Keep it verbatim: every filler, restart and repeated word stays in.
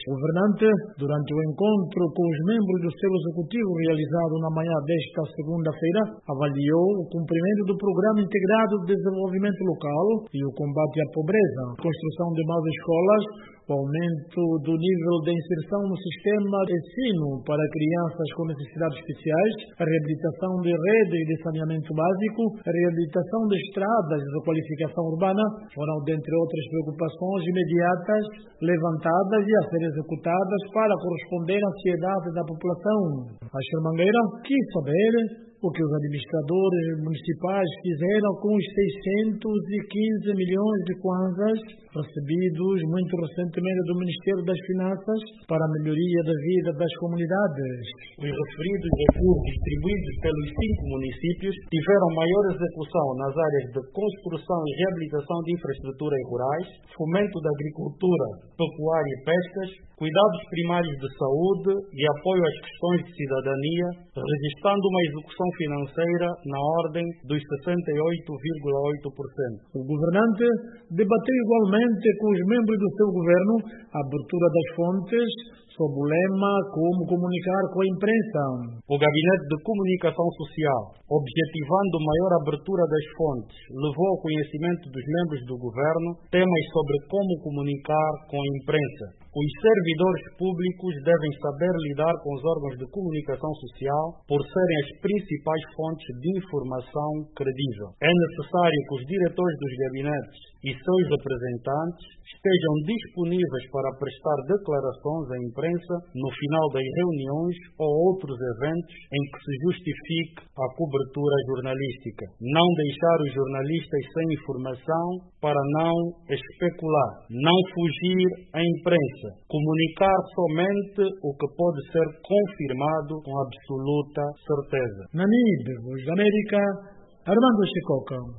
O governante, durante o encontro com os membros do seu executivo realizado na manhã desta segunda-feira, avaliou o cumprimento do Programa Integrado de Desenvolvimento Local e o combate à pobreza, a construção de mais escolas, o aumento do nível de inserção no sistema de ensino para crianças com necessidades especiais, a reabilitação de redes de saneamento básico, a reabilitação de estradas e a qualificação urbana foram, dentre outras preocupações imediatas, levantadas e a ser executadas para corresponder à ansiedade da população. A Xermangueira quis saber o que os administradores municipais fizeram com os seiscentos e quinze milhões de kwanzas recebidos muito recentemente do Ministério das Finanças para a melhoria da vida das comunidades. Os referidos recursos distribuídos pelos cinco municípios tiveram maior execução nas áreas de construção e reabilitação de infraestruturas rurais, fomento da agricultura, pecuária e pescas, cuidados primários de saúde e apoio às questões de cidadania, registrando uma execução financeira na ordem dos sessenta e oito vírgula oito por cento. O governante debateu igualmente com os membros do seu governo a abertura das fontes sob o lema Como comunicar com a imprensa. O Gabinete de Comunicação Social, objetivando maior abertura das fontes, levou ao conhecimento dos membros do governo temas sobre como comunicar com a imprensa. Os servidores públicos devem saber lidar com os órgãos de comunicação social por serem as principais fontes de informação credível. É necessário que os diretores dos gabinetes e seus representantes estejam disponíveis para prestar declarações à imprensa no final das reuniões ou outros eventos em que se justifique a cobertura jornalística. Não deixar os jornalistas sem informação para não especular. Não fugir à imprensa. Comunicar somente o que pode ser confirmado com absoluta certeza. Nani, Voz da América, Armando Chicoca.